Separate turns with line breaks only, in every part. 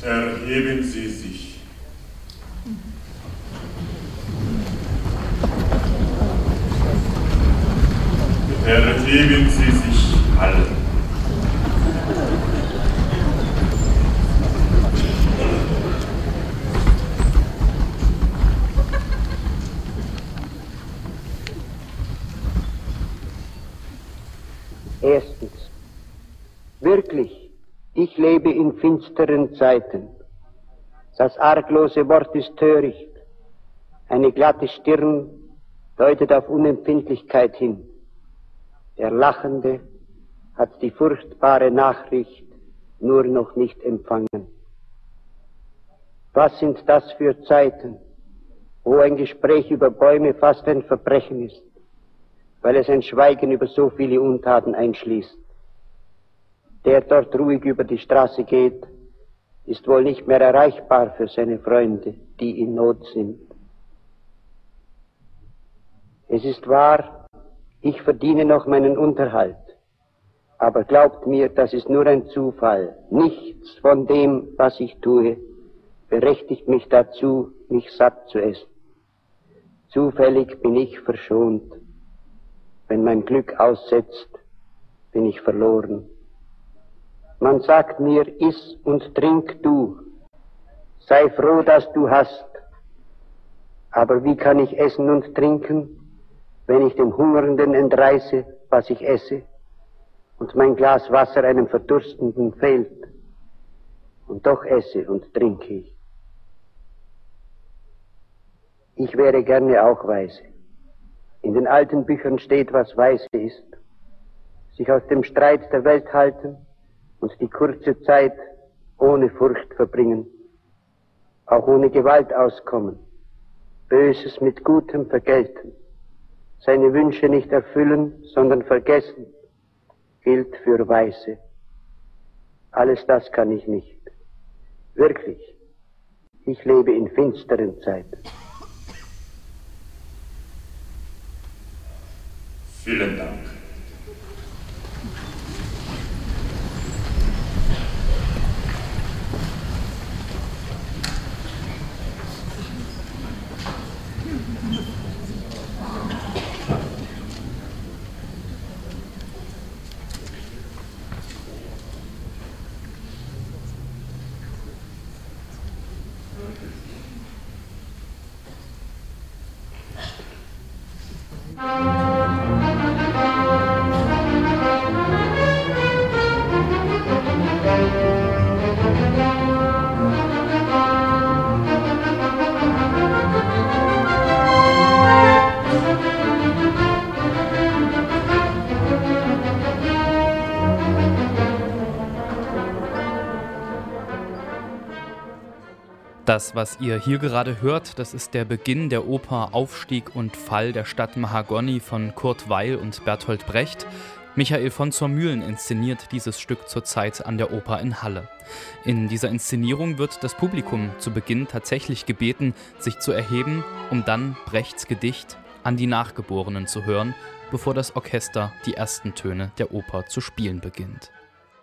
Erheben Sie sich. Erheben Sie sich alle.
Erstens. Wirklich, ich lebe in finsteren Zeiten. Das arglose Wort ist töricht. Eine glatte Stirn deutet auf Unempfindlichkeit hin. Der Lachende hat die furchtbare Nachricht nur noch nicht empfangen. Was sind das für Zeiten, wo ein Gespräch über Bäume fast ein Verbrechen ist, weil es ein Schweigen über so viele Untaten einschließt. Der dort ruhig über die Straße geht, ist wohl nicht mehr erreichbar für seine Freunde, die in Not sind. Es ist wahr, ich verdiene noch meinen Unterhalt, aber glaubt mir, das ist nur ein Zufall. Nichts von dem, was ich tue, berechtigt mich dazu, mich satt zu essen. Zufällig bin ich verschont. Wenn mein Glück aussetzt, bin ich verloren. Man sagt mir, iss und trink du. Sei froh, dass du hast. Aber wie kann ich essen und trinken, wenn ich dem Hungernden entreiße, was ich esse, und mein Glas Wasser einem Verdurstenden fehlt? Und doch esse und trinke ich. Ich wäre gerne auch weise. In den alten Büchern steht, was weise ist. Sich aus dem Streit der Welt halten und die kurze Zeit ohne Furcht verbringen. Auch ohne Gewalt auskommen. Böses mit Gutem vergelten. Seine Wünsche nicht erfüllen, sondern vergessen, gilt für Weise. Alles das kann ich nicht. Wirklich, ich lebe in finsteren Zeiten.
Vielen Dank.
Das, was ihr hier gerade hört, das ist der Beginn der Oper Aufstieg und Fall der Stadt Mahagoni von Kurt Weill und Bertolt Brecht. Michael von zur Mühlen inszeniert dieses Stück zurzeit an der Oper in Halle. In dieser Inszenierung wird das Publikum zu Beginn tatsächlich gebeten, sich zu erheben, um dann Brechts Gedicht An die Nachgeborenen zu hören, bevor das Orchester die ersten Töne der Oper zu spielen beginnt.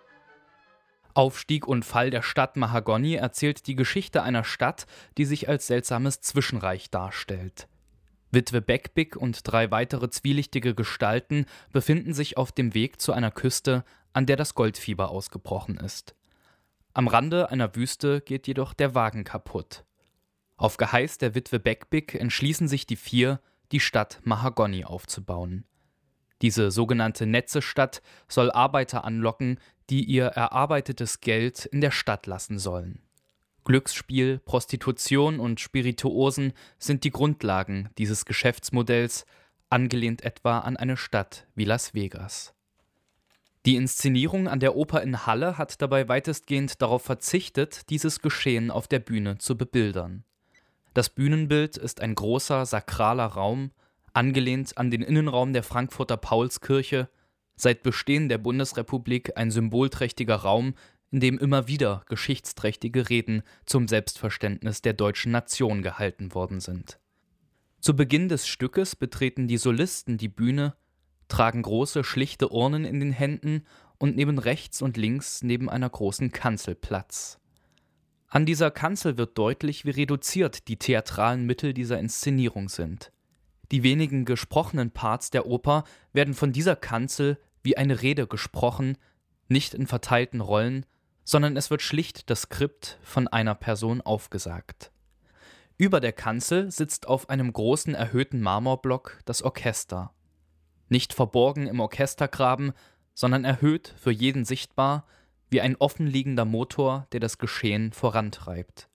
Aufstieg und Fall der Stadt Mahagoni erzählt die Geschichte einer Stadt, die sich als seltsames Zwischenreich darstellt. Witwe Beckwith und 3 weitere zwielichtige Gestalten befinden sich auf dem Weg zu einer Küste, an der das Goldfieber ausgebrochen ist. Am Rande einer Wüste geht jedoch der Wagen kaputt. Auf Geheiß der Witwe Beckwith entschließen sich die 4, die Stadt Mahagoni aufzubauen. Diese sogenannte Netzestadt soll Arbeiter anlocken, die ihr erarbeitetes Geld in der Stadt lassen sollen. Glücksspiel, Prostitution und Spirituosen sind die Grundlagen dieses Geschäftsmodells, angelehnt etwa an eine Stadt wie Las Vegas. Die Inszenierung an der Oper in Halle hat dabei weitestgehend darauf verzichtet, dieses Geschehen auf der Bühne zu bebildern. Das Bühnenbild ist ein großer, sakraler Raum, angelehnt an den Innenraum der Frankfurter Paulskirche, seit Bestehen der Bundesrepublik ein symbolträchtiger Raum, in dem immer wieder geschichtsträchtige Reden zum Selbstverständnis der deutschen Nation gehalten worden sind. Zu Beginn des Stückes betreten die Solisten die Bühne, tragen große, schlichte Urnen in den Händen und nehmen rechts und links neben einer großen Kanzel Platz. An dieser Kanzel wird deutlich, wie reduziert die theatralen Mittel dieser Inszenierung sind. Die wenigen gesprochenen Parts der Oper werden von dieser Kanzel wie eine Rede gesprochen, nicht in verteilten Rollen, sondern es wird schlicht das Skript von einer Person aufgesagt. Über der Kanzel sitzt auf einem großen erhöhten Marmorblock das Orchester. Nicht verborgen im Orchestergraben, sondern erhöht für jeden sichtbar, wie ein offenliegender Motor, der das Geschehen vorantreibt.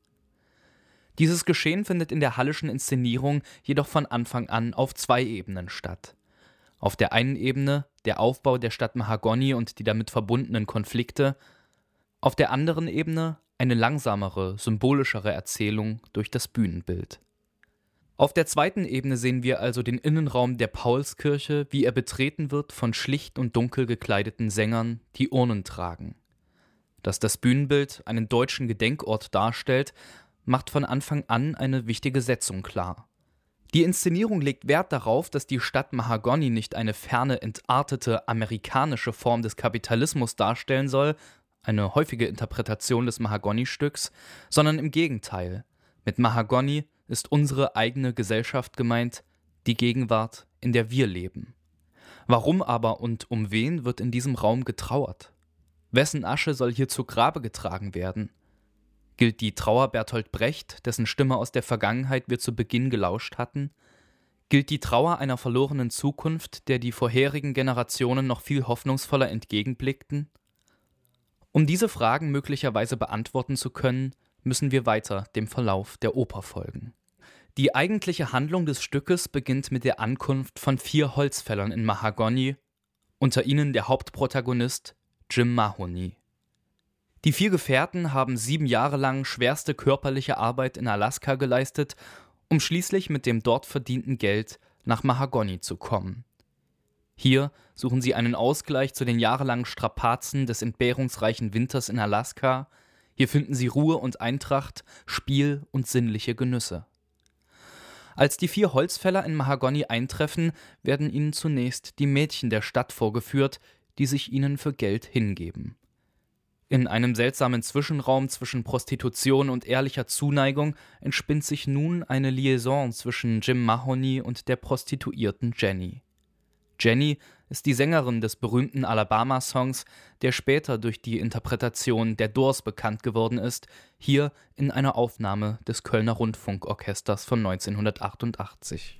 Dieses Geschehen findet in der Halleschen Inszenierung jedoch von Anfang an auf 2 Ebenen statt. Auf der einen Ebene der Aufbau der Stadt Mahagoni und die damit verbundenen Konflikte, auf der anderen Ebene eine langsamere, symbolischere Erzählung durch das Bühnenbild. Auf der zweiten Ebene sehen wir also den Innenraum der Paulskirche, wie er betreten wird von schlicht und dunkel gekleideten Sängern, die Urnen tragen. Dass das Bühnenbild einen deutschen Gedenkort darstellt, macht von Anfang an eine wichtige Setzung klar. Die Inszenierung legt Wert darauf, dass die Stadt Mahagoni nicht eine ferne, entartete amerikanische Form des Kapitalismus darstellen soll, eine häufige Interpretation des Mahagoni-Stücks, sondern im Gegenteil. Mit Mahagoni ist unsere eigene Gesellschaft gemeint, die Gegenwart, in der wir leben. Warum aber und um wen wird in diesem Raum getrauert? Wessen Asche soll hier zu Grabe getragen werden? Gilt die Trauer Bertolt Brecht, dessen Stimme aus der Vergangenheit wir zu Beginn gelauscht hatten? Gilt die Trauer einer verlorenen Zukunft, der die vorherigen Generationen noch viel hoffnungsvoller entgegenblickten? Um diese Fragen möglicherweise beantworten zu können, müssen wir weiter dem Verlauf der Oper folgen. Die eigentliche Handlung des Stückes beginnt mit der Ankunft von 4 Holzfällern in Mahagoni, unter ihnen der Hauptprotagonist Jim Mahoney. Die 4 Gefährten haben 7 Jahre lang schwerste körperliche Arbeit in Alaska geleistet, um schließlich mit dem dort verdienten Geld nach Mahagoni zu kommen. Hier suchen sie einen Ausgleich zu den jahrelangen Strapazen des entbehrungsreichen Winters in Alaska. Hier finden sie Ruhe und Eintracht, Spiel und sinnliche Genüsse. Als die 4 Holzfäller in Mahagoni eintreffen, werden ihnen zunächst die Mädchen der Stadt vorgeführt, die sich ihnen für Geld hingeben. In einem seltsamen Zwischenraum zwischen Prostitution und ehrlicher Zuneigung entspinnt sich nun eine Liaison zwischen Jim Mahoney und der Prostituierten Jenny. Jenny ist die Sängerin des berühmten Alabama-Songs, der später durch die Interpretation der Doors bekannt geworden ist, hier in einer Aufnahme des Kölner Rundfunkorchesters von 1988.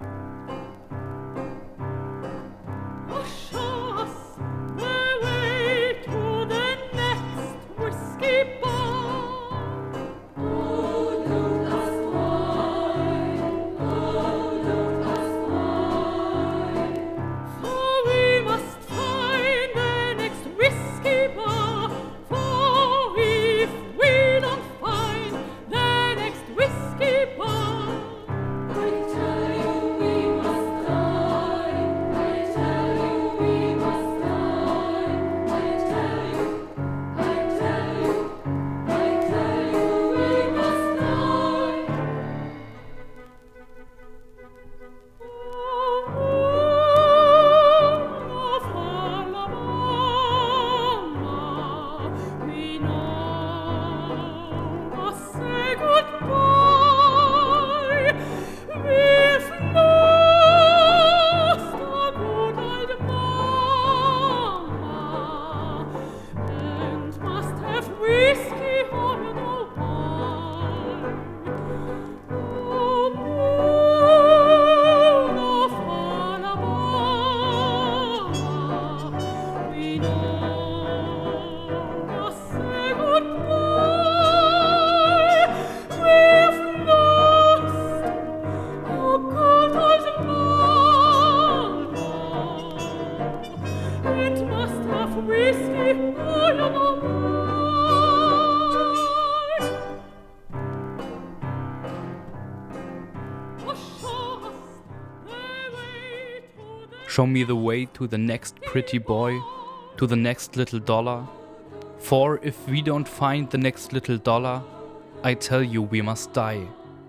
Show me the way to the next pretty boy, to the next little dollar. For if we don't find the next little dollar, I tell you we must die.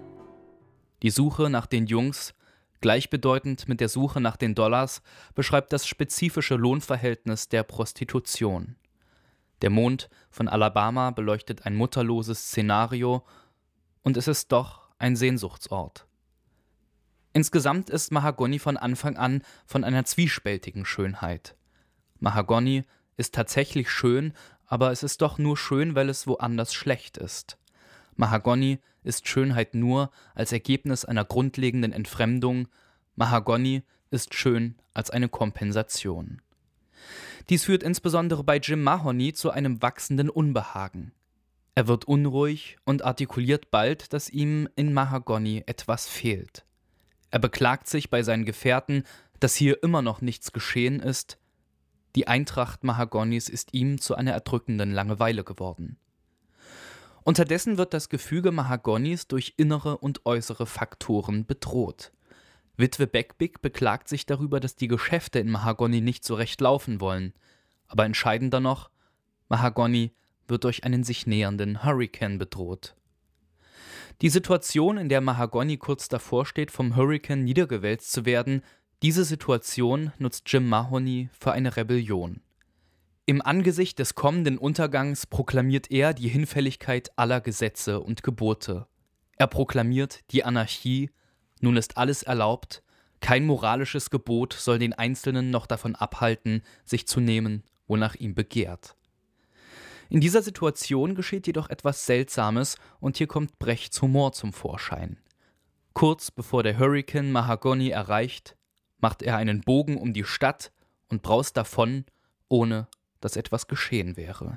Die Suche nach den Jungs, gleichbedeutend mit der Suche nach den Dollars, beschreibt das spezifische Lohnverhältnis der Prostitution. Der Mond von Alabama beleuchtet ein mutterloses Szenario und es ist doch ein Sehnsuchtsort. Insgesamt ist Mahagoni von Anfang an von einer zwiespältigen Schönheit. Mahagoni ist tatsächlich schön, aber es ist doch nur schön, weil es woanders schlecht ist. Mahagoni ist Schönheit nur als Ergebnis einer grundlegenden Entfremdung. Mahagoni ist schön als eine Kompensation. Dies führt insbesondere bei Jim Mahoney zu einem wachsenden Unbehagen. Er wird unruhig und artikuliert bald, dass ihm in Mahagoni etwas fehlt. Er beklagt sich bei seinen Gefährten, dass hier immer noch nichts geschehen ist. Die Eintracht Mahagonis ist ihm zu einer erdrückenden Langeweile geworden. Unterdessen wird das Gefüge Mahagonis durch innere und äußere Faktoren bedroht. Witwe Beckwith beklagt sich darüber, dass die Geschäfte in Mahagoni nicht so recht laufen wollen. Aber entscheidender noch, Mahagoni wird durch einen sich nähernden Hurrikan bedroht. Die Situation, in der Mahagoni kurz davor steht, vom Hurrikan niedergewälzt zu werden, diese Situation nutzt Jim Mahoney für eine Rebellion. Im Angesicht des kommenden Untergangs proklamiert er die Hinfälligkeit aller Gesetze und Gebote. Er proklamiert die Anarchie, nun ist alles erlaubt, kein moralisches Gebot soll den Einzelnen noch davon abhalten, sich zu nehmen, wonach ihm begehrt. In dieser Situation geschieht jedoch etwas Seltsames und hier kommt Brechts Humor zum Vorschein. Kurz bevor der Hurrikan Mahagoni erreicht, macht er einen Bogen um die Stadt und braust davon, ohne dass etwas geschehen wäre.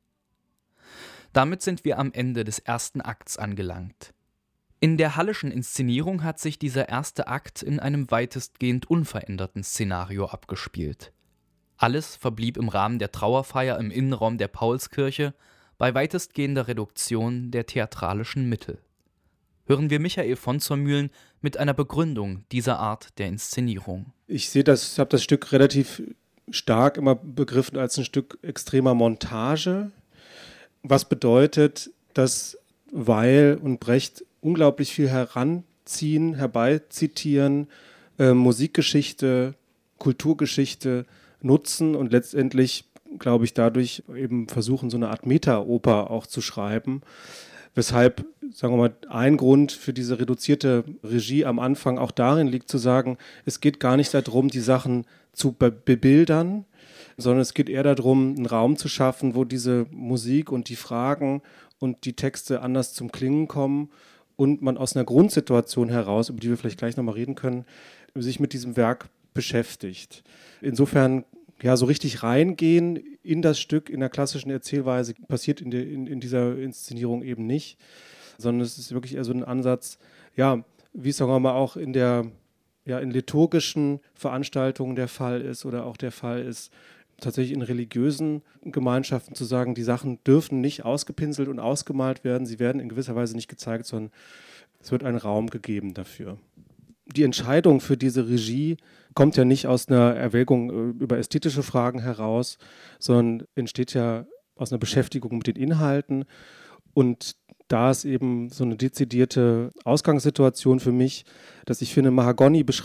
Damit sind wir am Ende des ersten Akts angelangt. In der Halleschen Inszenierung hat sich dieser erste Akt in einem weitestgehend unveränderten Szenario abgespielt. Alles verblieb im Rahmen der Trauerfeier im Innenraum der Paulskirche bei weitestgehender Reduktion der theatralischen Mittel. Hören wir Michael von Zurmühlen mit einer Begründung dieser Art der Inszenierung.
Ich habe das Stück relativ stark immer begriffen als ein Stück extremer Montage, was bedeutet, dass Weil und Brecht unglaublich viel heranziehen, herbeizitieren, Musikgeschichte, Kulturgeschichte nutzen und letztendlich, glaube ich, dadurch eben versuchen, so eine Art Meta-Oper auch zu schreiben. Weshalb, sagen wir mal, ein Grund für diese reduzierte Regie am Anfang auch darin liegt, zu sagen, es geht gar nicht darum, die Sachen zu bebildern, sondern es geht eher darum, einen Raum zu schaffen, wo diese Musik und die Fragen und die Texte anders zum Klingen kommen und man aus einer Grundsituation heraus, über die wir vielleicht gleich nochmal reden können, sich mit diesem Werk beschäftigt. Insofern, ja, so richtig reingehen in das Stück, in der klassischen Erzählweise, passiert in dieser Inszenierung eben nicht, sondern es ist wirklich eher so ein Ansatz, ja, wie es, sagen wir mal, auch in liturgischen Veranstaltungen der Fall ist oder auch der Fall ist, tatsächlich in religiösen Gemeinschaften zu sagen, die Sachen dürfen nicht ausgepinselt und ausgemalt werden, sie werden in gewisser Weise nicht gezeigt, sondern es wird ein Raum gegeben dafür. Die Entscheidung für diese Regie kommt ja nicht aus einer Erwägung über ästhetische Fragen heraus, sondern entsteht ja aus einer Beschäftigung mit den Inhalten. Und da ist eben so eine dezidierte Ausgangssituation für mich, dass ich finde, Mahagoni das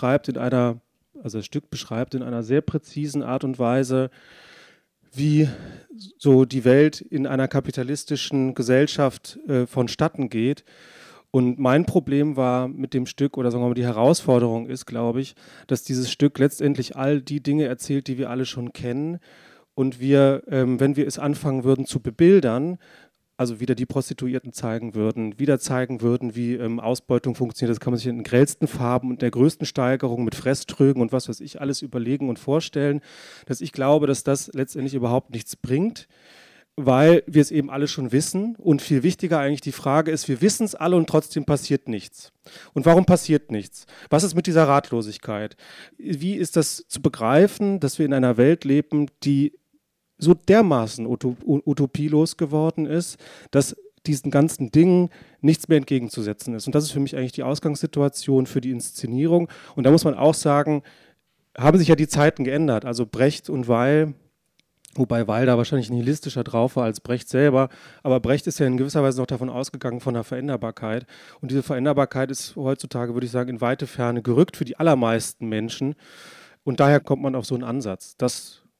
Stück beschreibt in einer sehr präzisen Art und Weise, wie so die Welt in einer kapitalistischen Gesellschaft vonstatten geht. Und mein Problem war mit dem Stück, oder sagen wir mal, die Herausforderung ist, glaube ich, dass dieses Stück letztendlich all die Dinge erzählt, die wir alle schon kennen. Und wir, wenn wir es anfangen würden zu bebildern, also wieder die Prostituierten zeigen würden, wie Ausbeutung funktioniert, das kann man sich in den grellsten Farben und der größten Steigerung mit Fresströgen und was weiß ich alles überlegen und vorstellen, dass ich glaube, dass das letztendlich überhaupt nichts bringt, weil wir es eben alle schon wissen und viel wichtiger eigentlich die Frage ist, wir wissen es alle und trotzdem passiert nichts. Und warum passiert nichts? Was ist mit dieser Ratlosigkeit? Wie ist das zu begreifen, dass wir in einer Welt leben, die so dermaßen utopielos geworden ist, dass diesen ganzen Dingen nichts mehr entgegenzusetzen ist. Und das ist für mich eigentlich die Ausgangssituation für die Inszenierung. Und da muss man auch sagen, haben sich ja die Zeiten geändert. Also Brecht und Weil, wobei Weil da wahrscheinlich nihilistischer drauf war als Brecht selber, aber Brecht ist ja in gewisser Weise noch davon ausgegangen, von der Veränderbarkeit. Und diese Veränderbarkeit ist heutzutage, würde ich sagen, in weite Ferne gerückt für die allermeisten Menschen. Und daher kommt man auf so einen Ansatz. Das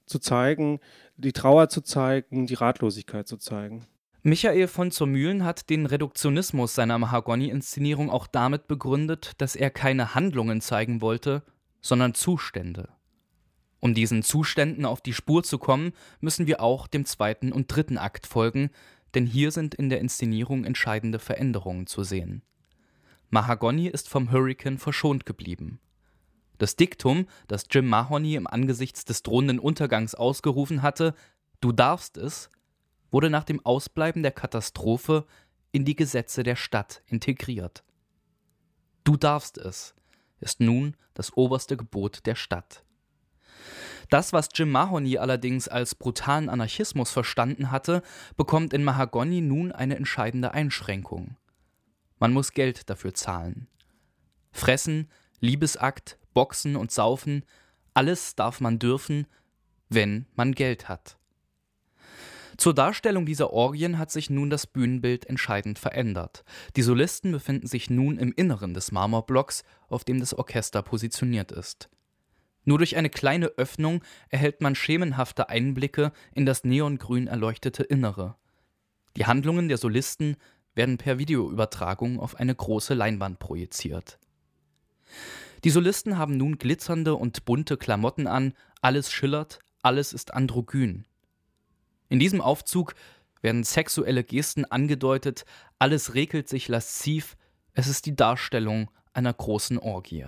zu zeigen, die Trauer zu zeigen, die Ratlosigkeit zu zeigen.
Michael von zur Mühlen hat den Reduktionismus seiner Mahagoni-Inszenierung auch damit begründet, dass er keine Handlungen zeigen wollte, sondern Zustände. Um diesen Zuständen auf die Spur zu kommen, müssen wir auch dem 2. und 3. Akt folgen, denn hier sind in der Inszenierung entscheidende Veränderungen zu sehen. Mahagoni ist vom Hurrikan verschont geblieben. Das Diktum, das Jim Mahoney im Angesichts des drohenden Untergangs ausgerufen hatte, »Du darfst es«, wurde nach dem Ausbleiben der Katastrophe in die Gesetze der Stadt integriert. »Du darfst es« ist nun das oberste Gebot der Stadt. Das, was Jim Mahoney allerdings als brutalen Anarchismus verstanden hatte, bekommt in Mahagoni nun eine entscheidende Einschränkung. Man muss Geld dafür zahlen. Fressen, Liebesakt, Boxen und Saufen, alles darf man dürfen, wenn man Geld hat. Zur Darstellung dieser Orgien hat sich nun das Bühnenbild entscheidend verändert. Die Solisten befinden sich nun im Inneren des Marmorblocks, auf dem das Orchester positioniert ist. Nur durch eine kleine Öffnung erhält man schemenhafte Einblicke in das neongrün erleuchtete Innere. Die Handlungen der Solisten werden per Videoübertragung auf eine große Leinwand projiziert. Die Solisten haben nun glitzernde und bunte Klamotten an, alles schillert, alles ist androgyn. In diesem Aufzug werden sexuelle Gesten angedeutet, alles regelt sich lasziv, es ist die Darstellung einer großen Orgie.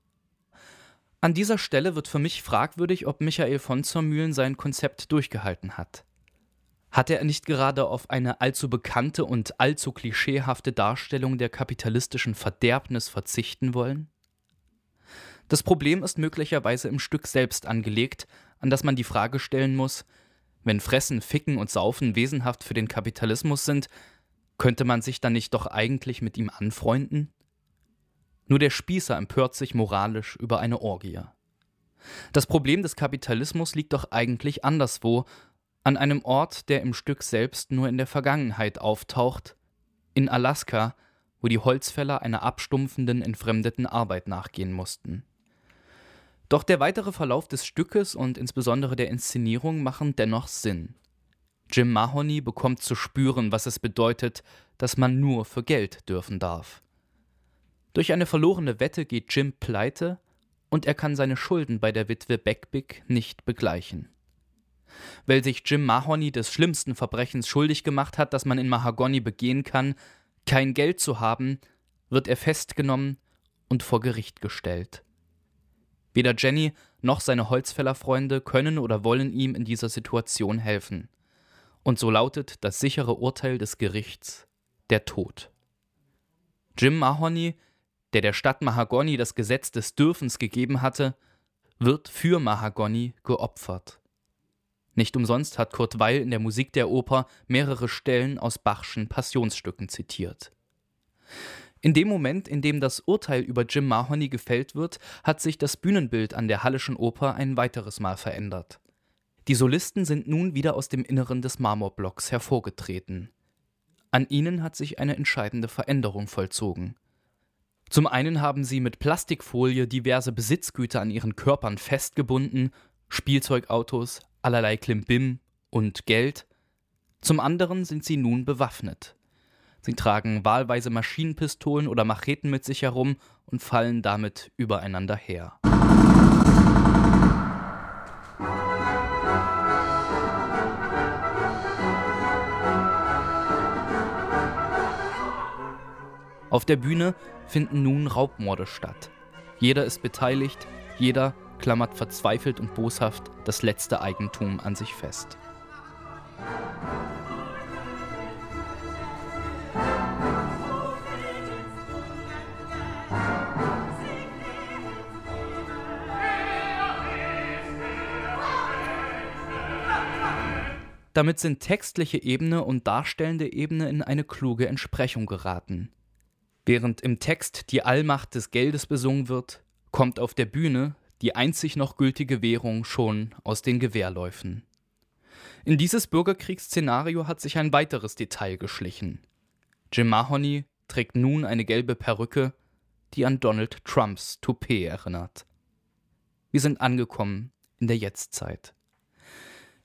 An dieser Stelle wird für mich fragwürdig, ob Michael von zur Mühlen sein Konzept durchgehalten hat. Hatte er nicht gerade auf eine allzu bekannte und allzu klischeehafte Darstellung der kapitalistischen Verderbnis verzichten wollen? Das Problem ist möglicherweise im Stück selbst angelegt, an das man die Frage stellen muss, wenn Fressen, Ficken und Saufen wesenhaft für den Kapitalismus sind, könnte man sich dann nicht doch eigentlich mit ihm anfreunden? Nur der Spießer empört sich moralisch über eine Orgie. Das Problem des Kapitalismus liegt doch eigentlich anderswo, an einem Ort, der im Stück selbst nur in der Vergangenheit auftaucht, in Alaska, wo die Holzfäller einer abstumpfenden, entfremdeten Arbeit nachgehen mussten. Doch der weitere Verlauf des Stückes und insbesondere der Inszenierung machen dennoch Sinn. Jim Mahoney bekommt zu spüren, was es bedeutet, dass man nur für Geld dürfen darf. Durch eine verlorene Wette geht Jim pleite und er kann seine Schulden bei der Witwe Beck-Big nicht begleichen. Weil sich Jim Mahoney des schlimmsten Verbrechens schuldig gemacht hat, das man in Mahagoni begehen kann, kein Geld zu haben, wird er festgenommen und vor Gericht gestellt. Weder Jenny noch seine Holzfällerfreunde können oder wollen ihm in dieser Situation helfen. Und so lautet das sichere Urteil des Gerichts: der Tod. Jim Mahoney, der Stadt Mahagoni das Gesetz des Dürfens gegeben hatte, wird für Mahagoni geopfert. Nicht umsonst hat Kurt Weill in der Musik der Oper mehrere Stellen aus Bachschen Passionsstücken zitiert. In dem Moment, in dem das Urteil über Jim Mahoney gefällt wird, hat sich das Bühnenbild an der Hallischen Oper ein weiteres Mal verändert. Die Solisten sind nun wieder aus dem Inneren des Marmorblocks hervorgetreten. An ihnen hat sich eine entscheidende Veränderung vollzogen. Zum einen haben sie mit Plastikfolie diverse Besitzgüter an ihren Körpern festgebunden, Spielzeugautos, allerlei Klimbim und Geld. Zum anderen sind sie nun bewaffnet. Sie tragen wahlweise Maschinenpistolen oder Macheten mit sich herum und fallen damit übereinander her. Auf der Bühne finden nun Raubmorde statt. Jeder ist beteiligt, jeder klammert verzweifelt und boshaft das letzte Eigentum an sich fest. Damit sind textliche Ebene und darstellende Ebene in eine kluge Entsprechung geraten. Während im Text die Allmacht des Geldes besungen wird, kommt auf der Bühne die einzig noch gültige Währung schon aus den Gewehrläufen. In dieses Bürgerkriegsszenario hat sich ein weiteres Detail geschlichen. Jim Mahoney trägt nun eine gelbe Perücke, die an Donald Trumps Toupet erinnert. Wir sind angekommen in der Jetztzeit.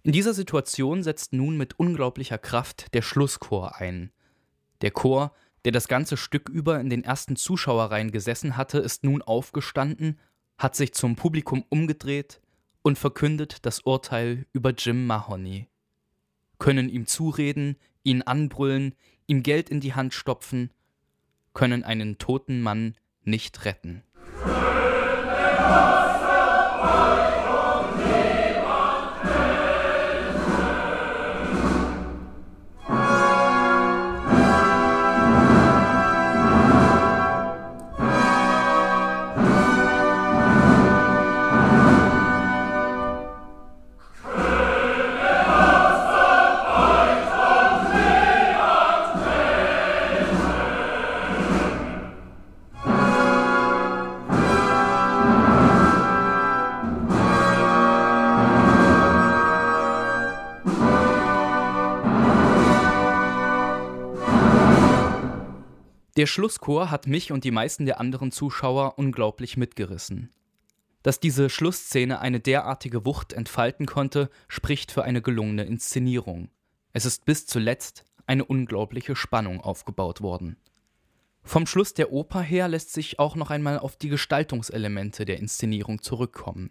In dieser Situation setzt nun mit unglaublicher Kraft der Schlusschor ein. Der Chor, der das ganze Stück über in den ersten Zuschauerreihen gesessen hatte, ist nun aufgestanden, hat sich zum Publikum umgedreht und verkündet das Urteil über Jim Mahoney. Können ihm zureden, ihn anbrüllen, ihm Geld in die Hand stopfen, können einen toten Mann nicht retten. Der Schlusschor hat mich und die meisten der anderen Zuschauer unglaublich mitgerissen. Dass diese Schlussszene eine derartige Wucht entfalten konnte, spricht für eine gelungene Inszenierung. Es ist bis zuletzt eine unglaubliche Spannung aufgebaut worden. Vom Schluss der Oper her lässt sich auch noch einmal auf die Gestaltungselemente der Inszenierung zurückkommen.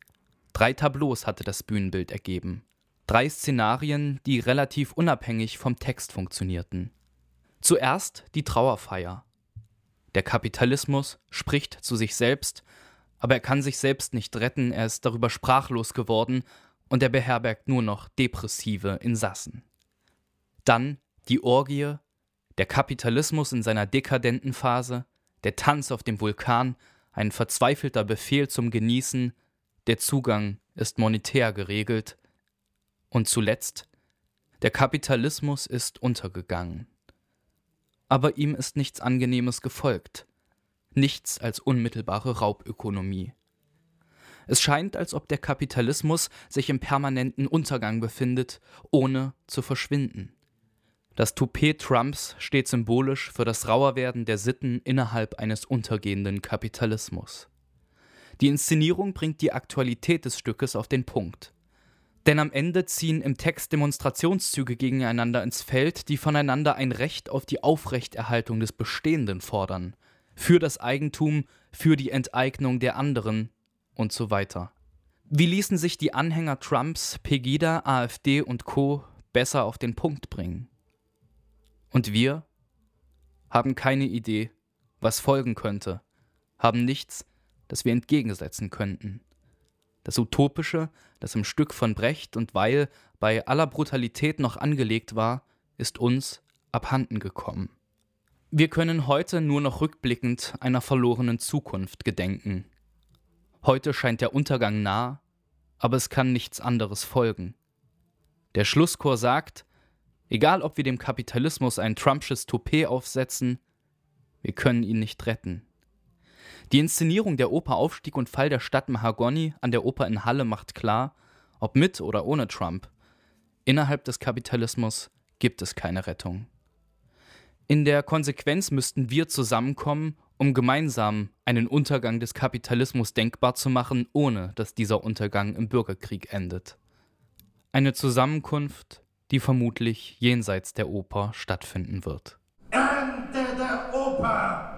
3 Tableaus hatte das Bühnenbild ergeben. 3 Szenarien, die relativ unabhängig vom Text funktionierten. Zuerst die Trauerfeier. Der Kapitalismus spricht zu sich selbst, aber er kann sich selbst nicht retten, er ist darüber sprachlos geworden und er beherbergt nur noch depressive Insassen. Dann die Orgie, der Kapitalismus in seiner dekadenten Phase, der Tanz auf dem Vulkan, ein verzweifelter Befehl zum Genießen, der Zugang ist monetär geregelt und zuletzt, der Kapitalismus ist untergegangen. Aber ihm ist nichts Angenehmes gefolgt, nichts als unmittelbare Raubökonomie. Es scheint, als ob der Kapitalismus sich im permanenten Untergang befindet, ohne zu verschwinden. Das Toupet Trumps steht symbolisch für das Rauerwerden der Sitten innerhalb eines untergehenden Kapitalismus. Die Inszenierung bringt die Aktualität des Stückes auf den Punkt. Denn am Ende ziehen im Text Demonstrationszüge gegeneinander ins Feld, die voneinander ein Recht auf die Aufrechterhaltung des Bestehenden fordern, für das Eigentum, für die Enteignung der anderen und so weiter. Wie ließen sich die Anhänger Trumps, Pegida, AfD und Co. besser auf den Punkt bringen? Und wir haben keine Idee, was folgen könnte, haben nichts, das wir entgegensetzen könnten. Das Utopische, das im Stück von Brecht und Weil bei aller Brutalität noch angelegt war, ist uns abhanden gekommen. Wir können heute nur noch rückblickend einer verlorenen Zukunft gedenken. Heute scheint der Untergang nah, aber es kann nichts anderes folgen. Der Schlusschor sagt, egal ob wir dem Kapitalismus ein Trumpsches Toupet aufsetzen, wir können ihn nicht retten. Die Inszenierung der Oper Aufstieg und Fall der Stadt Mahagoni an der Oper in Halle macht klar, ob mit oder ohne Trump, innerhalb des Kapitalismus gibt es keine Rettung. In der Konsequenz müssten wir zusammenkommen, um gemeinsam einen Untergang des Kapitalismus denkbar zu machen, ohne dass dieser Untergang im Bürgerkrieg endet. Eine Zusammenkunft, die vermutlich jenseits der Oper stattfinden wird.
Ende der Oper!